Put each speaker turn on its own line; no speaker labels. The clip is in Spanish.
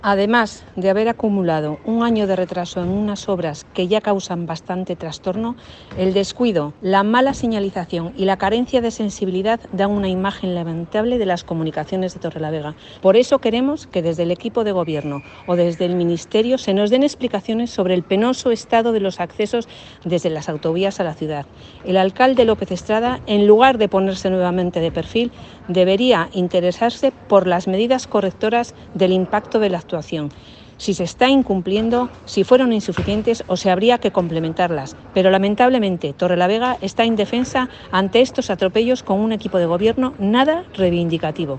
Además de haber acumulado un año de retraso en unas obras que ya causan bastante trastorno, el descuido, la mala señalización y la carencia de sensibilidad dan una imagen lamentable de las comunicaciones de Torrelavega. Por eso queremos que desde el equipo de gobierno o desde el Ministerio se nos den explicaciones sobre el penoso estado de los accesos desde las autovías a la ciudad. El alcalde López Estrada, en lugar de ponerse nuevamente de perfil, debería interesarse por las medidas correctoras del impacto de la actuación, si se está incumpliendo, si fueron insuficientes o si habría que complementarlas. Pero lamentablemente Torrelavega está indefensa ante estos atropellos con un equipo de gobierno nada reivindicativo.